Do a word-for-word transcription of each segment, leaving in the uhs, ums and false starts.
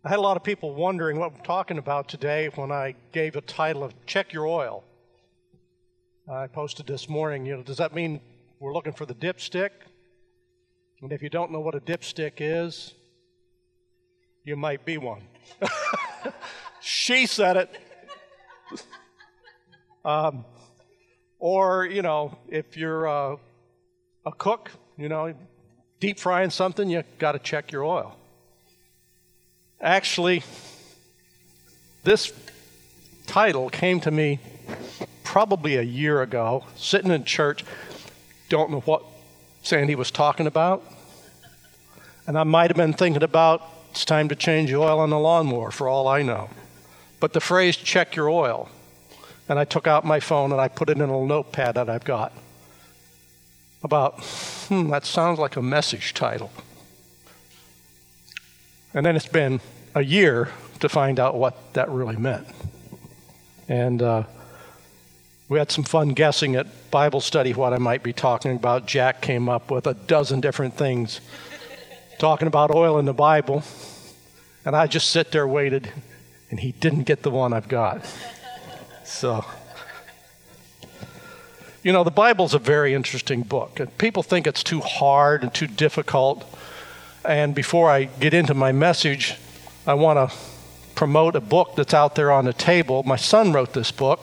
I had a lot of people wondering what I'm talking about today when I gave a title of Check Your Oil. I posted this morning, you know, does that mean we're looking for the dipstick? And if you don't know what a dipstick is, you might be one. She said it. um, or, you know, if you're uh, a cook, you know, deep frying something, you got to check your oil. Actually, this title came to me probably a year ago, sitting in church, don't know what Sandy was talking about, and I might have been thinking about it's time to change the oil on the lawnmower for all I know. But the phrase, check your oil, and I took out my phone and I put it in a little notepad that I've got about, hmm, that sounds like a message title. And then it's been a year to find out what that really meant. And uh, we had some fun guessing at Bible study what I might be talking about. Jack came up with a dozen different things talking about oil in the Bible. And I just sit there, waited, and he didn't get the one I've got. So, you know, the Bible's a very interesting book. And people think it's too hard and too difficult. And before I get into my message, I want to promote a book that's out there on the table. My son wrote this book.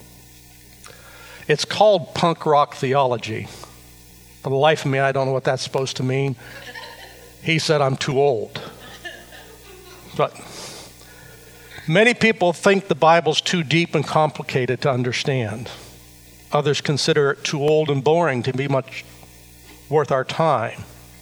It's called Punk Rock Theology. For the life of me, I don't know what that's supposed to mean. He said I'm too old. But many people think the Bible's too deep and complicated to understand. Others consider it too old and boring to be much worth our time.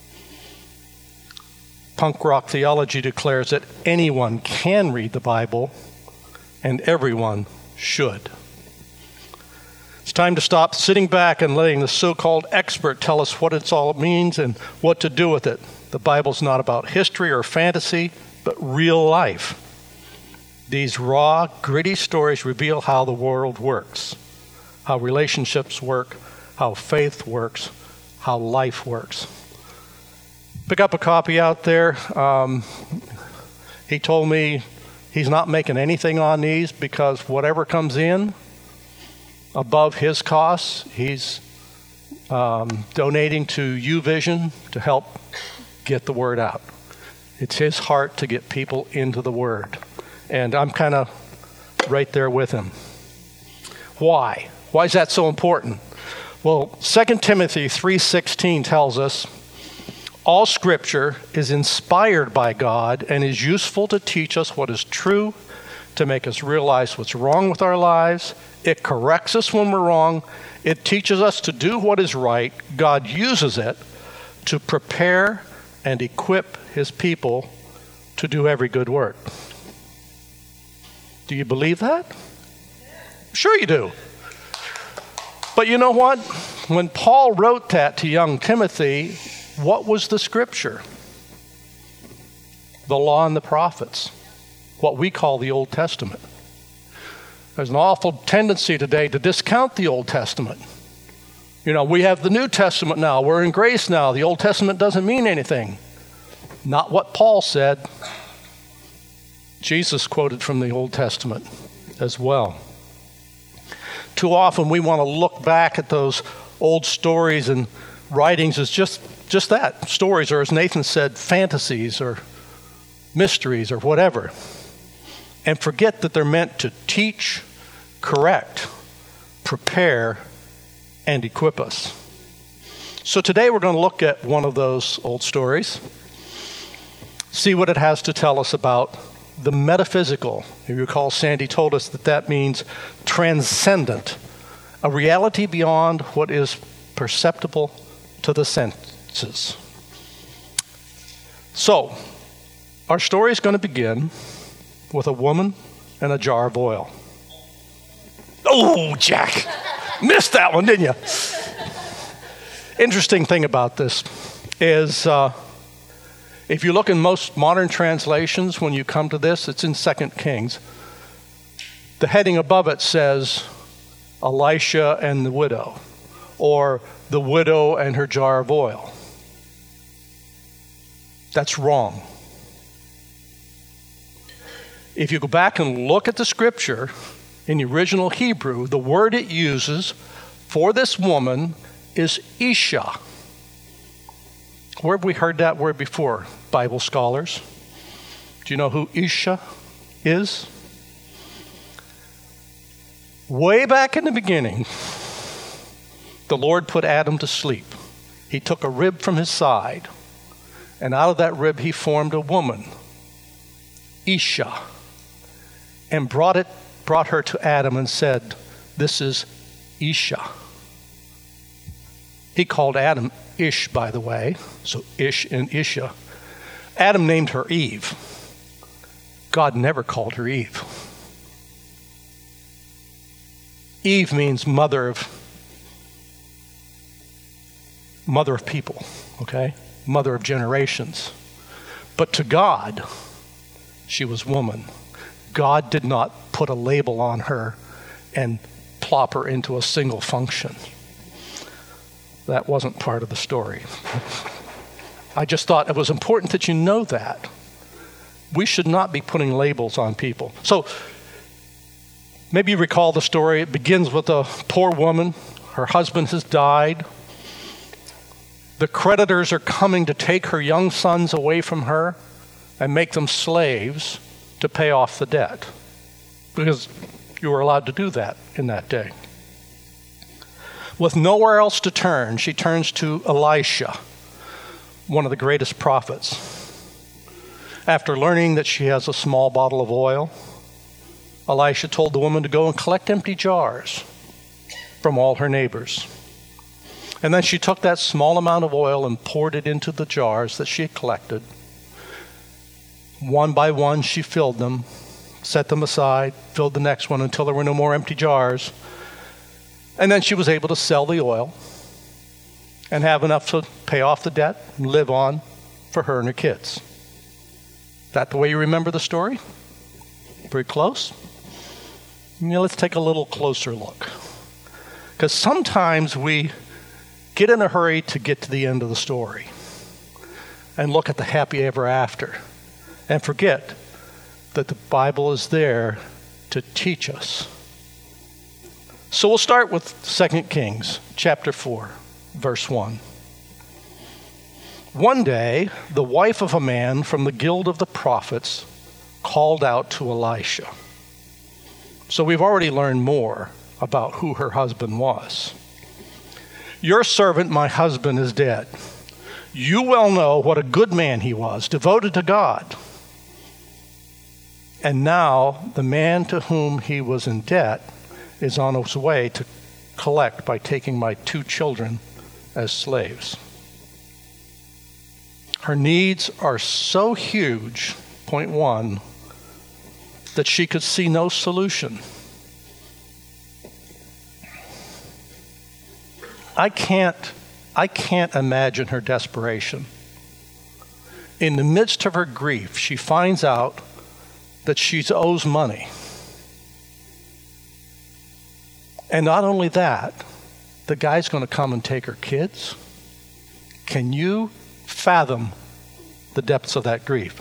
Punk Rock Theology declares that anyone can read the Bible and everyone should. It's time to stop sitting back and letting the so-called expert tell us what it all means and what to do with it. The Bible's not about history or fantasy, but real life. These raw, gritty stories reveal how the world works, how relationships work, how faith works, how life works. Pick up a copy out there. Um, he told me he's not making anything on these because whatever comes in above his costs, he's um, donating to YouVision to help get the word out. It's his heart to get people into the Word. And I'm kind of right there with him. Why? Why is that so important? Well, Second Timothy three sixteen tells us, all Scripture is inspired by God and is useful to teach us what is true, to make us realize what's wrong with our lives. It corrects us when we're wrong. It teaches us to do what is right. God uses it to prepare and equip his people to do every good work. Do you believe that? Sure you do. But you know what? When Paul wrote that to young Timothy, what was the scripture? The law and the prophets, what we call the Old Testament. There's an awful tendency today to discount the Old Testament. You know, we have the New Testament now. We're in grace now. The Old Testament doesn't mean anything. Not what Paul said. Jesus quoted from the Old Testament as well. Too often we want to look back at those old stories and writings as just, just that, stories, or as Nathan said, fantasies or mysteries or whatever, and forget that they're meant to teach, correct, prepare, and equip us. So today we're going to look at one of those old stories, see what it has to tell us about the metaphysical. If you recall, Sandy told us that that means transcendent, a reality beyond what is perceptible to the senses. So, our story is going to begin with a woman and a jar of oil. Oh, Jack, missed that one, didn't you? Interesting thing about this is uh, if you look in most modern translations, when you come to this, it's in Second Kings. The heading above it says Elisha and the widow, or the widow and her jar of oil. That's wrong. If you go back and look at the scripture, in the original Hebrew, the word it uses for this woman is Isha. Where have we heard that word before, Bible scholars? Do you know who Isha is? Way back in the beginning, the Lord put Adam to sleep. He took a rib from his side, and out of that rib he formed a woman, Isha, and brought it, brought her to Adam and said, "This is Isha." He called Adam Ish, by the way, so Ish and Isha. Adam named her Eve. God never called her Eve. Eve means mother of mother of people, okay? Mother of generations. But to God, she was woman. God did not put a label on her and plop her into a single function. That wasn't part of the story. I just thought it was important that you know that. We should not be putting labels on people. So maybe you recall the story. It begins with a poor woman. Her husband has died. The creditors are coming to take her young sons away from her and make them slaves to pay off the debt, because you were allowed to do that in that day. With nowhere else to turn, she turns to Elisha, one of the greatest prophets. After learning that she has a small bottle of oil, Elisha told the woman to go and collect empty jars from all her neighbors. And then she took that small amount of oil and poured it into the jars that she had collected. One by one, she filled them, set them aside, filled the next one until there were no more empty jars. And then she was able to sell the oil and have enough to pay off the debt and live on for her and her kids. Is that the way you remember the story? Very close? Now let's take a little closer look. Because sometimes we get in a hurry to get to the end of the story and look at the happy ever after and forget that the Bible is there to teach us. So we'll start with Second Kings chapter four, verse one. One day, the wife of a man from the guild of the prophets called out to Elisha. So we've already learned more about who her husband was. "Your servant, my husband, is dead. You well know what a good man he was, devoted to God. And now the man to whom he was in debt is on his way to collect by taking my two children as slaves." Her needs are so huge, point one, that she could see no solution. I can't, I can't imagine her desperation. In the midst of her grief, she finds out that she owes money. And not only that, the guy's going to come and take her kids. Can you fathom the depths of that grief?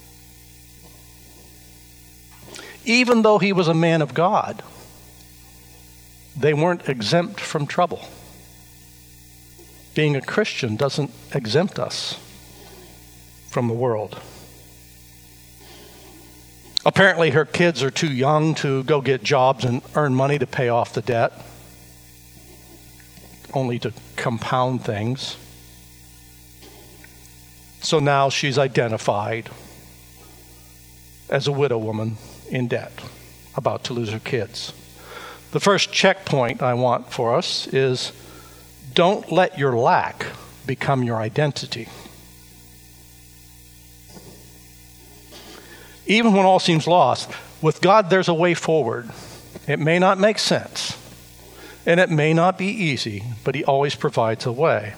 Even though he was a man of God, they weren't exempt from trouble. Being a Christian doesn't exempt us from the world. Apparently, her kids are too young to go get jobs and earn money to pay off the debt, only to compound things. So now she's identified as a widow woman in debt, about to lose her kids. The first checkpoint I want for us is, don't let your lack become your identity. Even when all seems lost, with God there's a way forward. It may not make sense, and it may not be easy, but he always provides a way.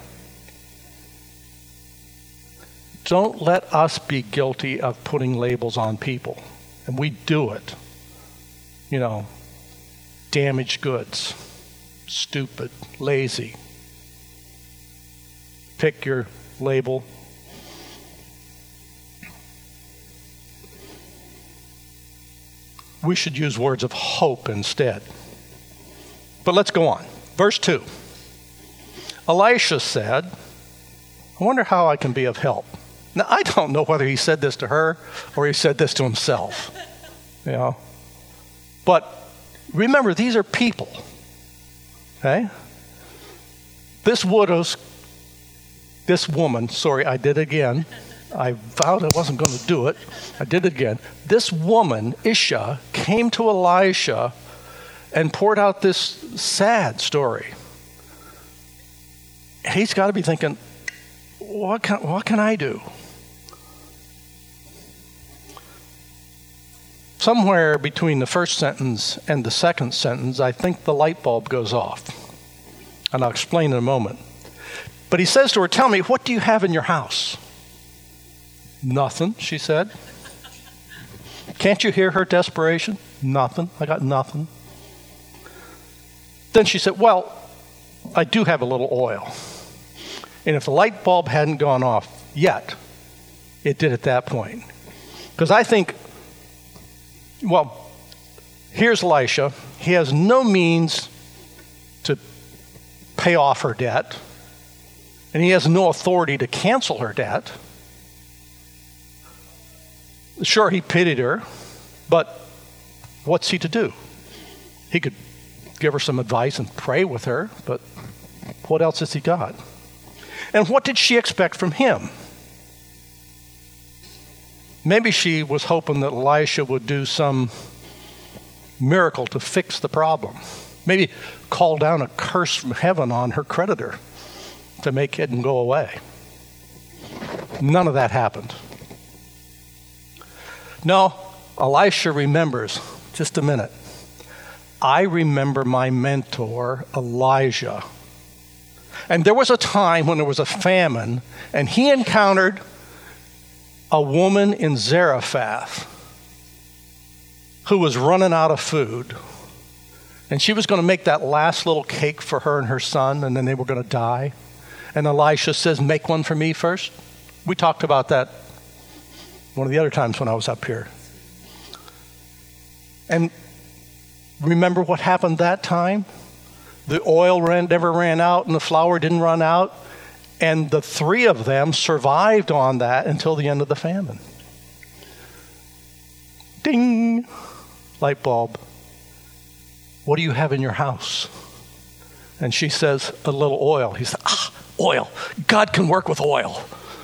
Don't let us be guilty of putting labels on people. And we do it. You know, damaged goods, stupid, lazy. Pick your label. we should use words of hope instead. But let's go on. Verse two. Elisha said, I wonder how I can be of help. Now, I don't know whether he said this to her or he said this to himself. You know. But remember, these are people. Okay? This widow's, this woman, sorry, I did it again. I vowed I wasn't going to do it. I did it again. This woman, Isha, came to Elisha and poured out this sad story. He's got to be thinking, what can, what can I do? Somewhere between the first sentence and the second sentence, I think the light bulb goes off. And I'll explain in a moment. But he says to her, tell me, what do you have in your house? Nothing, she said. Can't you hear her desperation? Nothing. I got nothing. Then she said, well, I do have a little oil. And if the light bulb hadn't gone off yet, it did at that point. Because I think, well, here's Elisha. He has no means to pay off her debt. And he has no authority to cancel her debt. Sure, he pitied her, but what's he to do? He could give her some advice and pray with her, but what else has he got? And what did she expect from him? Maybe she was hoping that Elisha would do some miracle to fix the problem. Maybe call down a curse from heaven on her creditor to make it go away. None of that happened. No, Elisha remembers, just a minute. I remember my mentor, Elijah. And there was a time when there was a famine, and he encountered a woman in Zarephath who was running out of food. And she was going to make that last little cake for her and her son, and then they were going to die. And Elisha says, make one for me first. We talked about that one of the other times when I was up here. And remember what happened that time? The oil ran, never ran out and the flour didn't run out. And the three of them survived on that until the end of the famine. Ding! Light bulb. What do you have in your house? And she says, a little oil. He said, ah, oil. God can work with oil.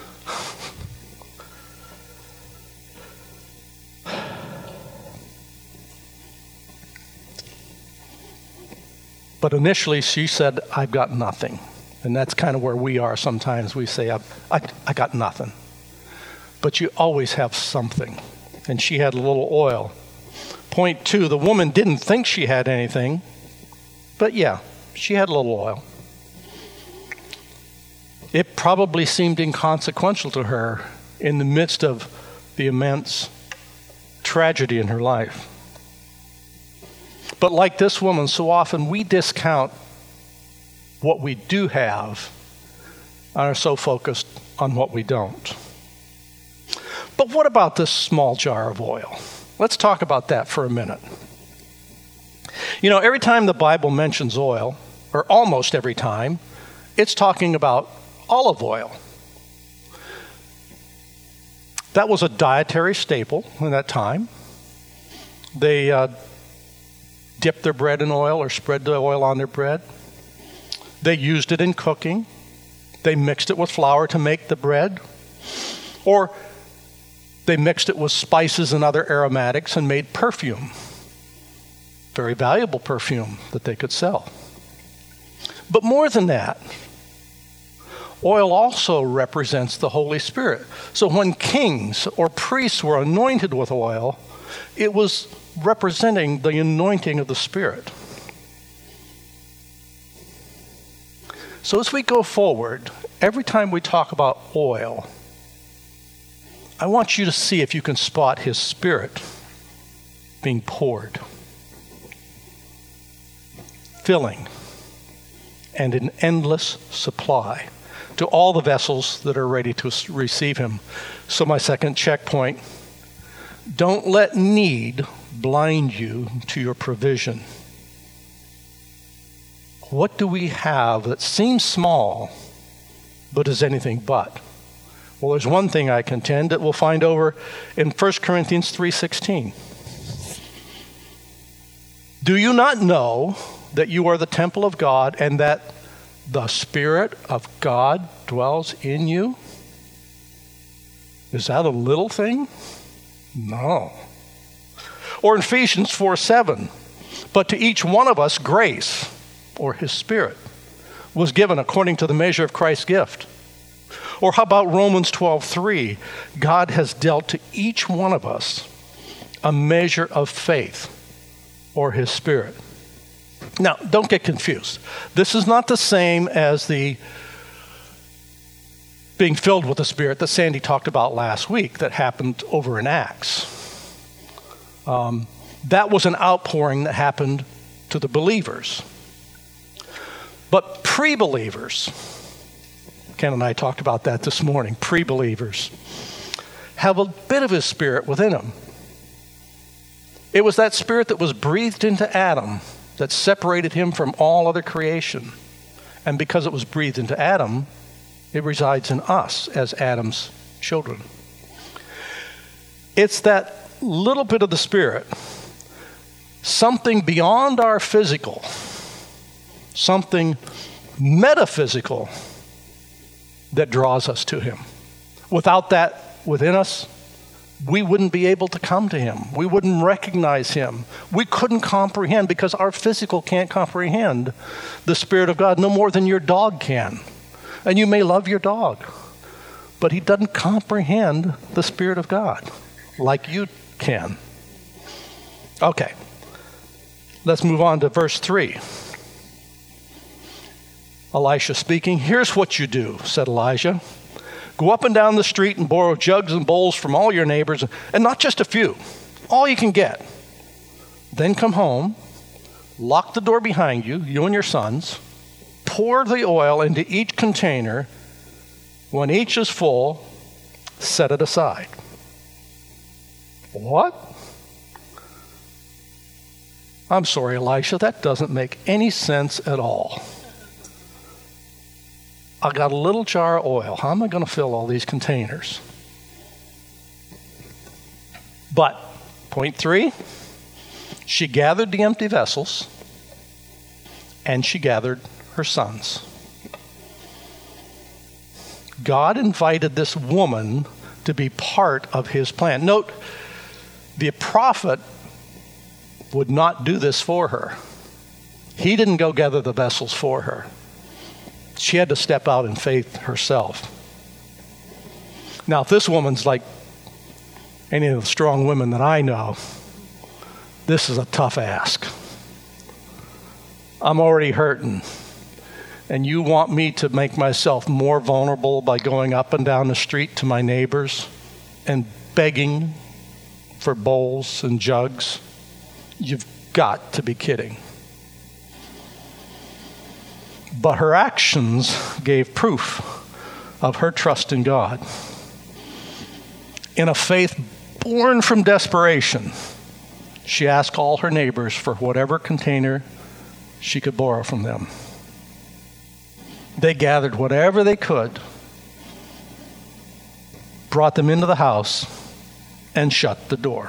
But initially she said, I've got nothing. And that's kind of where we are sometimes. We say, I, I, I got nothing. But you always have something. And she had a little oil. Point two, the woman didn't think she had anything. But yeah, she had a little oil. It probably seemed inconsequential to her in the midst of the immense tragedy in her life. But like this woman, so often we discount what we do have and are so focused on what we don't. But what about this small jar of oil? Let's talk about that for a minute. You know, every time the Bible mentions oil, or almost every time, it's talking about olive oil. That was a dietary staple in that time. They uh, dipped their bread in oil or spread the oil on their bread. They used it in cooking. They mixed it with flour to make the bread. Or they mixed it with spices and other aromatics and made perfume. Very valuable perfume that they could sell. But more than that, oil also represents the Holy Spirit. So when kings or priests were anointed with oil, it was representing the anointing of the Spirit. So as we go forward, every time we talk about oil, I want you to see if you can spot His Spirit being poured, filling, and an endless supply to all the vessels that are ready to receive Him. So my second checkpoint, don't let need blind you to your provision. What do we have that seems small, but is anything but? Well, there's one thing I contend that we'll find over in First Corinthians three sixteen. Do you not know that you are the temple of God and that the Spirit of God dwells in you? Is that a little thing? No. Or in Ephesians four seven, but to each one of us grace, or his Spirit, was given according to the measure of Christ's gift. Or how about Romans twelve three? God has dealt to each one of us a measure of faith, or his Spirit. Now, don't get confused. This is not the same as the being filled with the Spirit that Sandy talked about last week that happened over in Acts. Um, that was an outpouring that happened to the believers. But pre-believers, Ken and I talked about that this morning, pre-believers have a bit of his Spirit within them. It was that Spirit that was breathed into Adam that separated him from all other creation. And because it was breathed into Adam, it resides in us as Adam's children. It's that little bit of the Spirit, something beyond our physical, something metaphysical that draws us to him. Without that within us, we wouldn't be able to come to him. We wouldn't recognize him. We couldn't comprehend because our physical can't comprehend the Spirit of God no more than your dog can. And you may love your dog, but he doesn't comprehend the Spirit of God like you can. Okay, let's move on to verse three. Elisha speaking, "Here's what you do," said Elijah. "Go up and down the street and borrow jugs and bowls from all your neighbors, and not just a few, all you can get. Then come home, lock the door behind you, you and your sons, pour the oil into each container. When each is full, set it aside." What? I'm sorry, Elisha, that doesn't make any sense at all. I got a little jar of oil. How am I going to fill all these containers? But, point three, she gathered the empty vessels, and she gathered her sons. God invited this woman to be part of his plan. Note, the prophet would not do this for her. He didn't go gather the vessels for her. She had to step out in faith herself. Now, if this woman's like any of the strong women that I know, this is a tough ask. I'm already hurting. And you want me to make myself more vulnerable by going up and down the street to my neighbors and begging for bowls and jugs? You've got to be kidding. But her actions gave proof of her trust in God. In a faith born from desperation, she asked all her neighbors for whatever container she could borrow from them. They gathered whatever they could, brought them into the house, and shut the door.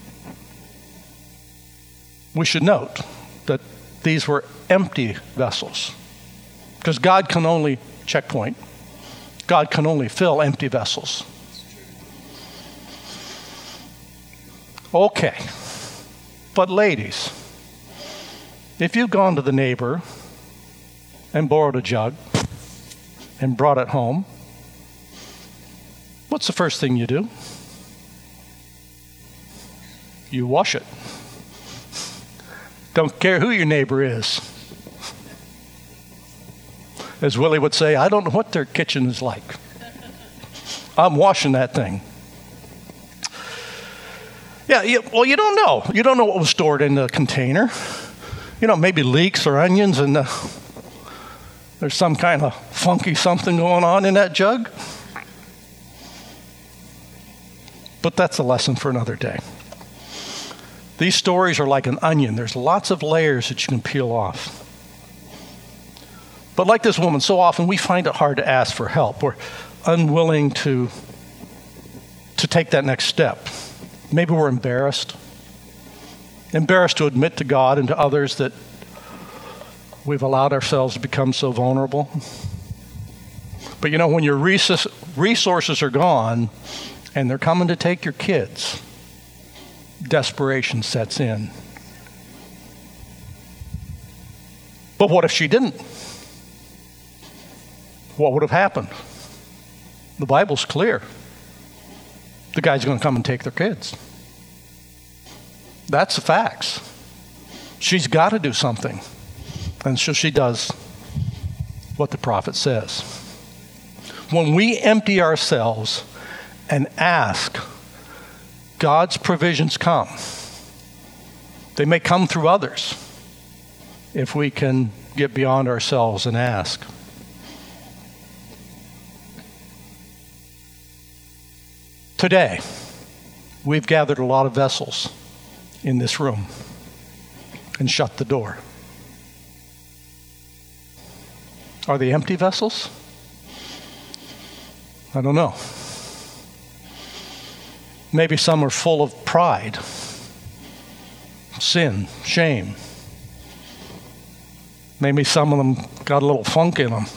We should note that these were empty vessels, because God can only, checkpoint, God can only fill empty vessels. Okay, but ladies, if you've gone to the neighbor and borrowed a jug and brought it home, what's the first thing you do? You wash it. Don't care who your neighbor is. As Willie would say, I don't know what their kitchen is like. I'm washing that thing. Yeah, you, well, you don't know. You don't know what was stored in the container. You know, maybe leeks or onions, and uh, there's some kind of funky something going on in that jug. But that's a lesson for another day. These stories are like an onion. There's lots of layers that you can peel off. But like this woman, so often we find it hard to ask for help. We're unwilling to, to take that next step. Maybe we're embarrassed. Embarrassed to admit to God and to others that we've allowed ourselves to become so vulnerable. But you know, when your resources are gone and they're coming to take your kids, desperation sets in. But what if she didn't? What would have happened? The Bible's clear. The guy's going to come and take their kids. That's the facts. She's got to do something. And so she does what the prophet says. When we empty ourselves and ask, God's provisions come. They may come through others if we can get beyond ourselves and ask. Today, we've gathered a lot of vessels in this room and shut the door. Are they empty vessels? I don't know. Maybe some are full of pride, sin, shame. Maybe some of them got a little funk in them.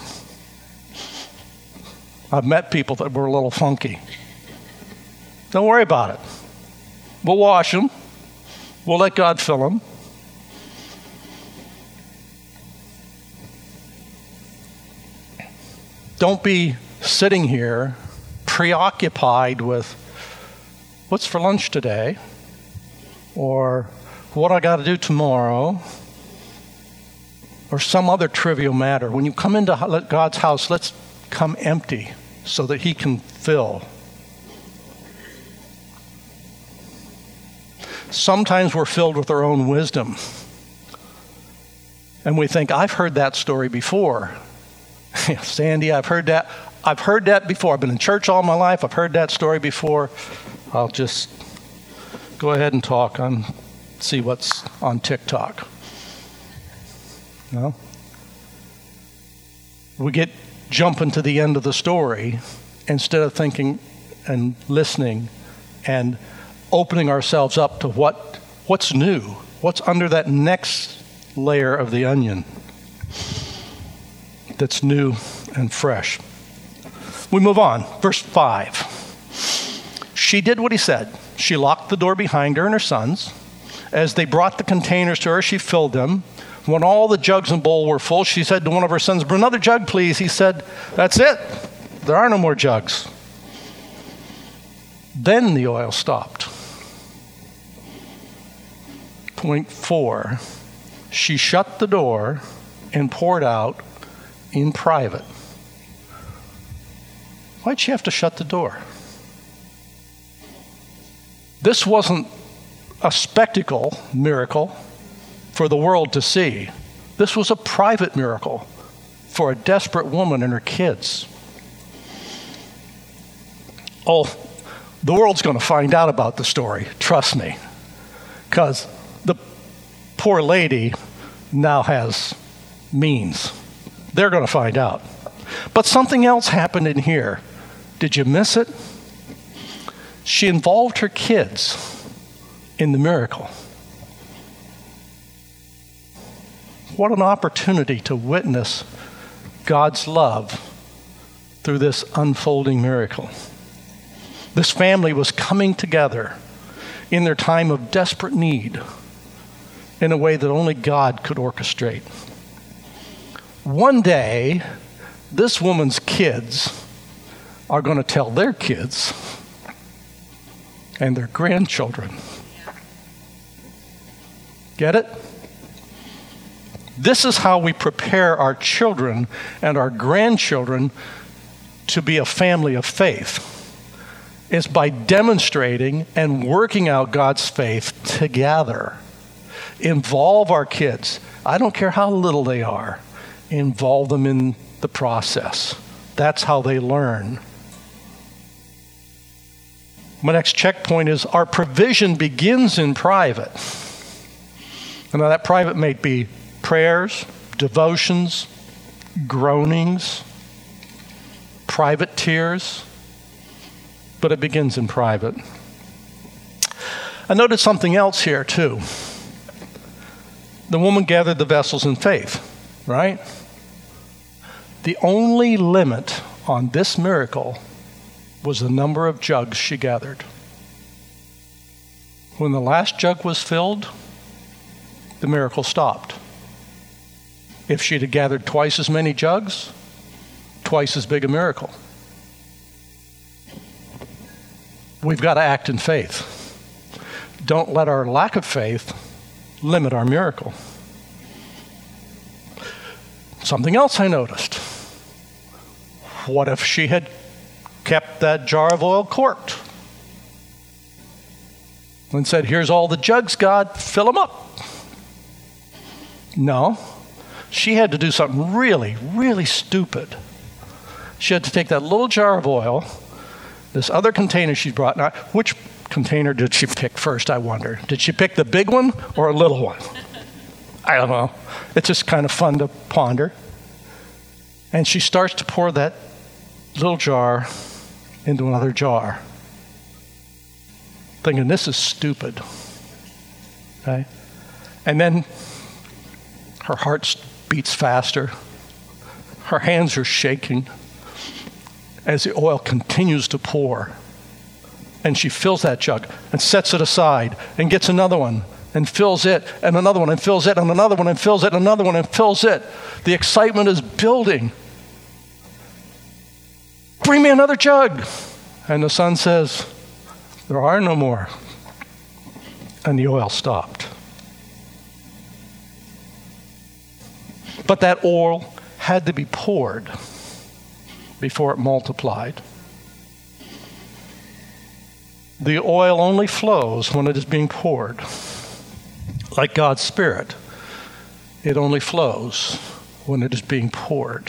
I've met people that were a little funky. Don't worry about it. We'll wash them. We'll let God fill them. Don't be sitting here preoccupied with what's for lunch today or what I got to do tomorrow or some other trivial matter. When you come into God's house, let's come empty so that He can fill. Sometimes we're filled with our own wisdom. And we think, I've heard that story before. Sandy, I've heard that. I've heard that before. I've been in church all my life. I've heard that story before. I'll just go ahead and talk and see what's on TikTok. No? We get jumping to the end of the story instead of thinking and listening and opening ourselves up to what what's new, what's under that next layer of the onion that's new and fresh. We move on. Verse five. She did what he said. She locked the door behind her and her sons. As they brought the containers to her, she filled them. When all the jugs and bowl were full, she said to one of her sons, "Bring another jug, please." He said, "That's it. There are no more jugs." Then the oil stopped. Point four, she shut the door and poured out in private. Why'd she have to shut the door? This wasn't a spectacle miracle for the world to see. This was a private miracle for a desperate woman and her kids. Oh, the world's going to find out about the story, trust me, because the poor lady now has means. They're going to find out. But something else happened in here. Did you miss it? She involved her kids in the miracle. What an opportunity to witness God's love through this unfolding miracle. This family was coming together in their time of desperate need in a way that only God could orchestrate. One day, this woman's kids are going to tell their kids and their grandchildren. Get it? This is how we prepare our children and our grandchildren to be a family of faith. It's by demonstrating and working out God's faith together. Involve our kids. I don't care how little they are. Involve them in the process. That's how they learn. My next checkpoint is our provision begins in private. And now that private may be prayers, devotions, groanings, private tears, but it begins in private. I noticed something else here too. The woman gathered the vessels in faith, right? The only limit on this miracle was the number of jugs she gathered. When the last jug was filled, the miracle stopped. If she'd have gathered twice as many jugs, twice as big a miracle. We've got to act in faith. Don't let our lack of faith limit our miracle. Something else I noticed. What if she had kept that jar of oil corked and said, here's all the jugs, God, fill them up? No. She had to do something really, really stupid. She had to take that little jar of oil, this other container she brought. Now, which container did she pick first, I wonder? Did she pick the big one or a little one? I don't know. It's just kind of fun to ponder. And she starts to pour that little jar into another jar, thinking this is stupid. Okay? And then her heart beats faster. Her hands are shaking as the oil continues to pour. And she fills that jug and sets it aside and gets another one and fills it and another one and fills it and another one and fills it and another one and fills it. The excitement is building. Bring me another jug. And the son says, there are no more. And the oil stopped. But that oil had to be poured before it multiplied. The oil only flows when it is being poured. Like God's Spirit, it only flows when it is being poured.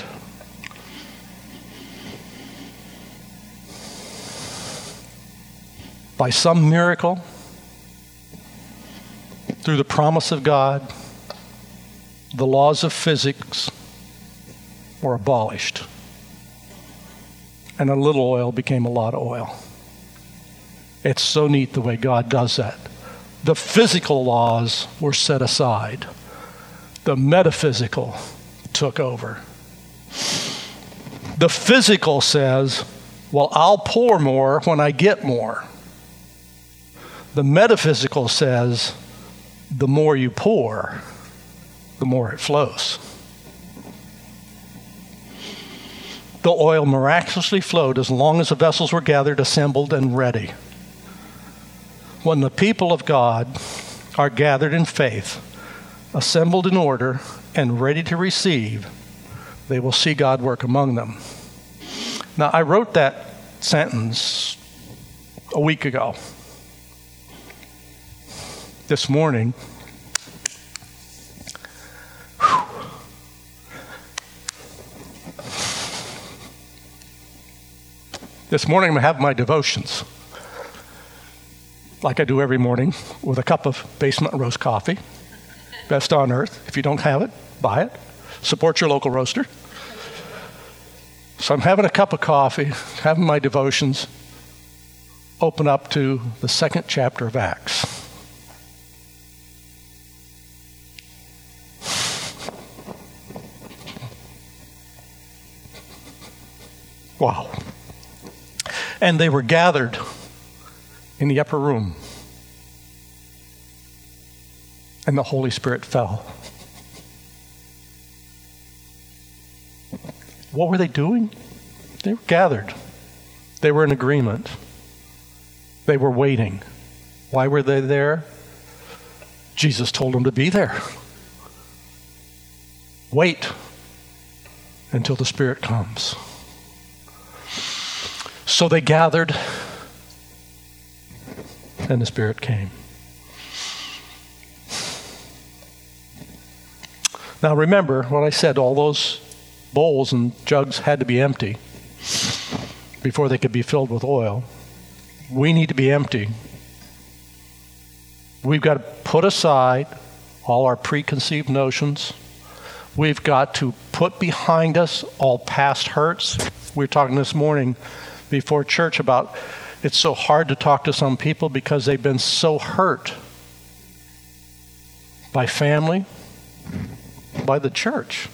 By some miracle, through the promise of God, the laws of physics were abolished. And a little oil became a lot of oil. It's so neat the way God does that. The physical laws were set aside. The metaphysical took over. The physical says, well, I'll pour more when I get more. The metaphysical says, the more you pour, the more it flows. The oil miraculously flowed as long as the vessels were gathered, assembled, and ready. When the people of God are gathered in faith, assembled in order, and ready to receive, they will see God work among them. Now, I wrote that sentence a week ago. This morning, This morning I'm going to have my devotions, like I do every morning, with a cup of Basement Roast coffee. Best on earth. If you don't have it, buy it. Support your local roaster. So I'm having a cup of coffee, having my devotions, open up to the second chapter of Acts. Wow. And they were gathered in the upper room. And the Holy Spirit fell. What were they doing? They were gathered. They were in agreement. They were waiting. Why were they there? Jesus told them to be there. Wait until the Spirit comes. So they gathered, and the Spirit came. Now remember what I said, all those bowls and jugs had to be empty before they could be filled with oil. We need to be empty. We've got to put aside all our preconceived notions. We've got to put behind us all past hurts. We were talking this morning before church about it's so hard to talk to some people because they've been so hurt by family, by the church.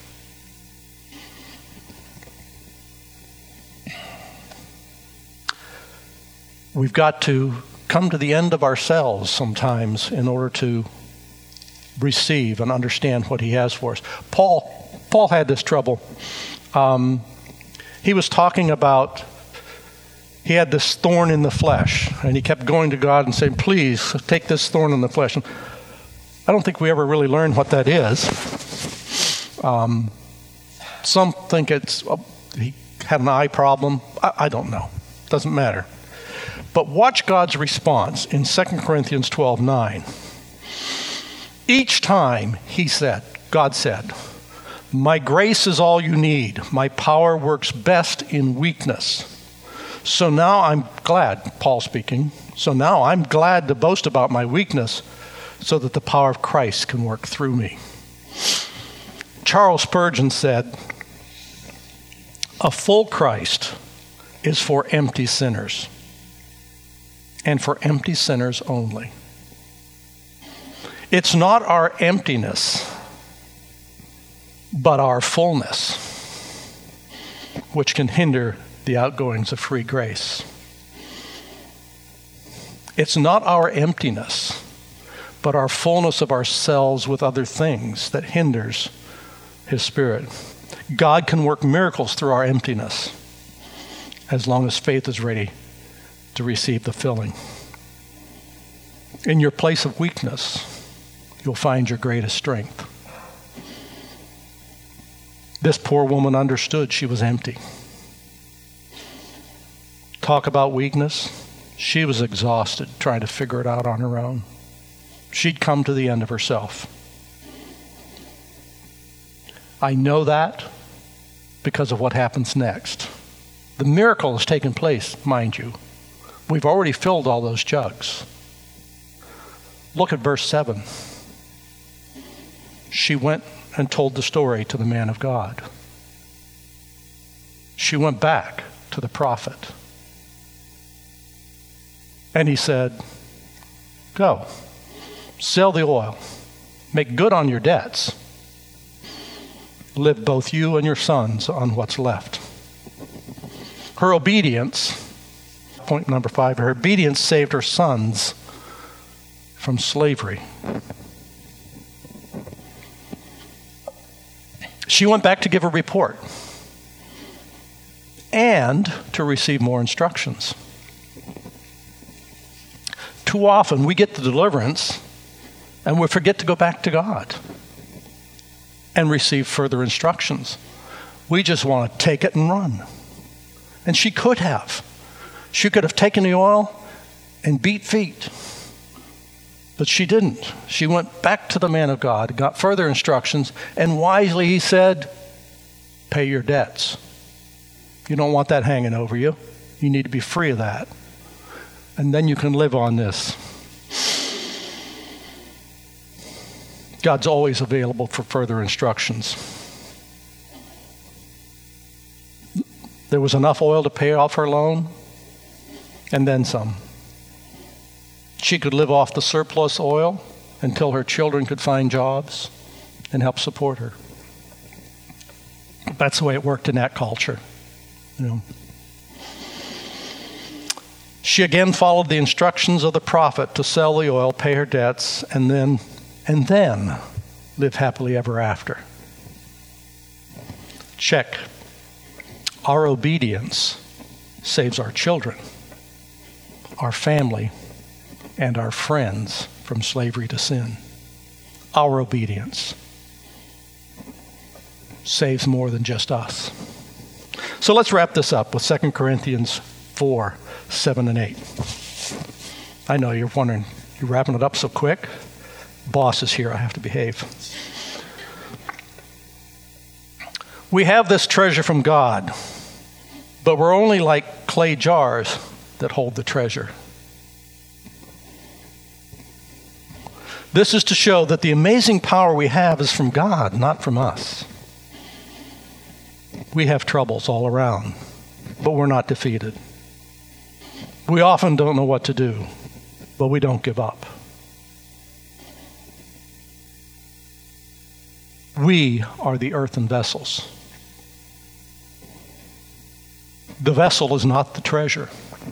We've got to come to the end of ourselves sometimes in order to receive and understand what he has for us. Paul, Paul had this trouble. Um, he was talking about, he had this thorn in the flesh, and he kept going to God and saying, please, take this thorn in the flesh. And I don't think we ever really learned what that is. Um, some think it's, uh, he had an eye problem. I, I don't know. Doesn't matter. But watch God's response in Second Corinthians twelve nine. Each time he said, God said, my grace is all you need. My power works best in weakness. So now I'm glad, Paul speaking, so now I'm glad to boast about my weakness so that the power of Christ can work through me. Charles Spurgeon said, a full Christ is for empty sinners, and for empty sinners only. It's not our emptiness, but our fullness, which can hinder the outgoings of free grace. It's not our emptiness, but our fullness of ourselves with other things that hinders his Spirit. God can work miracles through our emptiness as long as faith is ready to receive the filling. In your place of weakness, you'll find your greatest strength. This poor woman understood she was empty. Talk about weakness. She was exhausted trying to figure it out on her own. She'd come to the end of herself. I know that because of what happens next. The miracle has taken place, mind you. We've already filled all those jugs. Look at verse seven. She went and told the story to the man of God. She went back to the prophet. And he said, go, sell the oil, make good on your debts, live both you and your sons on what's left. Her obedience, point number five, her obedience saved her sons from slavery. She went back to give a report and to receive more instructions. Too often we get the deliverance and we forget to go back to God and receive further instructions. We just want to take it and run. And she could have. She could have taken the oil and beat feet. But she didn't. She went back to the man of God, got further instructions, and wisely he said, pay your debts. You don't want that hanging over you. You need to be free of that. And then you can live on this. God's always available for further instructions. There was enough oil to pay off her loan, and then some. She could live off the surplus oil until her children could find jobs and help support her. That's the way it worked in that culture. You know. She again followed the instructions of the prophet to sell the oil, pay her debts, and then, and then live happily ever after. Check. Our obedience saves our children, our family, and our friends from slavery to sin. Our obedience saves more than just us. So let's wrap this up with Second Corinthians four, seven, and eight. I know you're wondering, you're wrapping it up so quick? Boss is here, I have to behave. We have this treasure from God, but we're only like clay jars that hold the treasure. This is to show that the amazing power we have is from God, not from us. We have troubles all around, but we're not defeated. We often don't know what to do, but we don't give up. We are the earthen vessels. The vessel is not the treasure.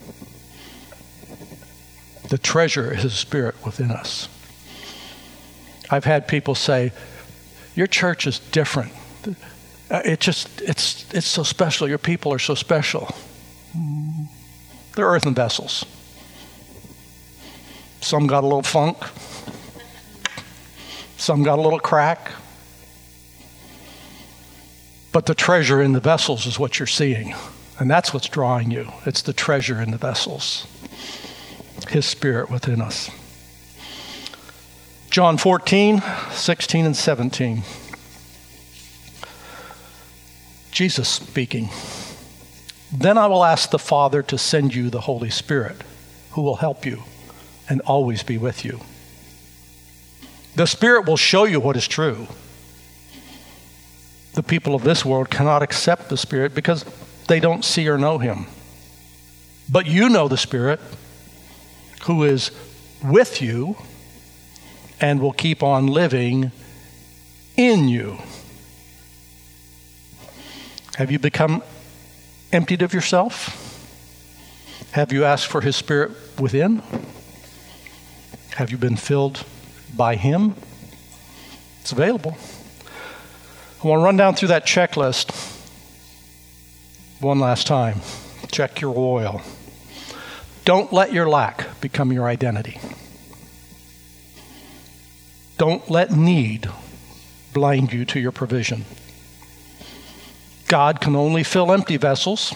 The treasure is His Spirit within us. I've had people say, your church is different. It just, it's, it's so special. Your people are so special. They're earthen vessels. Some got a little funk. Some got a little crack. But the treasure in the vessels is what you're seeing. And that's what's drawing you. It's the treasure in the vessels. His Spirit within us. John fourteen, sixteen and seventeen. Jesus speaking. Then I will ask the Father to send you the Holy Spirit, who will help you and always be with you. The Spirit will show you what is true. The people of this world cannot accept the Spirit because they don't see or know Him. But you know the Spirit, who is with you and will keep on living in you. Have you become emptied of yourself? Have you asked for His Spirit within? Have you been filled by Him? It's available. I want to run down through that checklist one last time. Check your oil. Don't let your lack become your identity. Don't let need blind you to your provision. God can only fill empty vessels.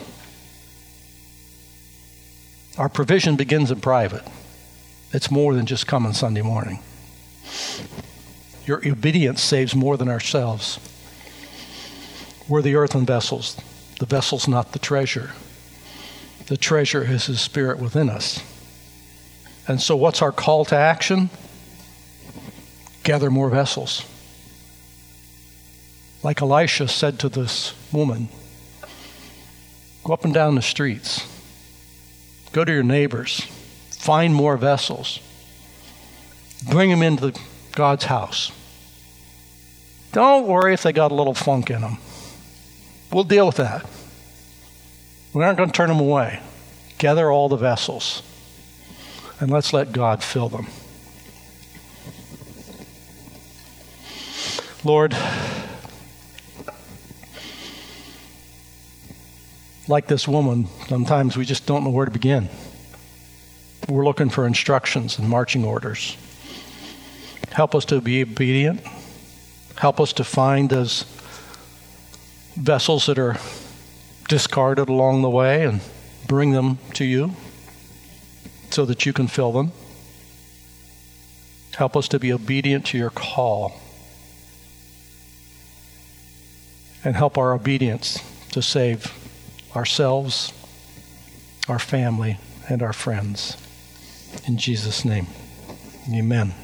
Our provision begins in private. It's more than just coming Sunday morning. Your obedience saves more than ourselves. We're the earthen vessels. The vessel's not the treasure. The treasure is His Spirit within us. And so what's our call to action? Gather more vessels. Like Elisha said to this woman, go up and down the streets. Go to your neighbors. Find more vessels. Bring them into God's house. Don't worry if they got a little funk in them. We'll deal with that. We aren't going to turn them away. Gather all the vessels. And let's let God fill them. Lord, like this woman, sometimes we just don't know where to begin. We're looking for instructions and marching orders. Help us to be obedient. Help us to find those vessels that are discarded along the way and bring them to you so that you can fill them. Help us to be obedient to your call. And help our obedience to save ourselves, our family, and our friends. In Jesus' name, amen.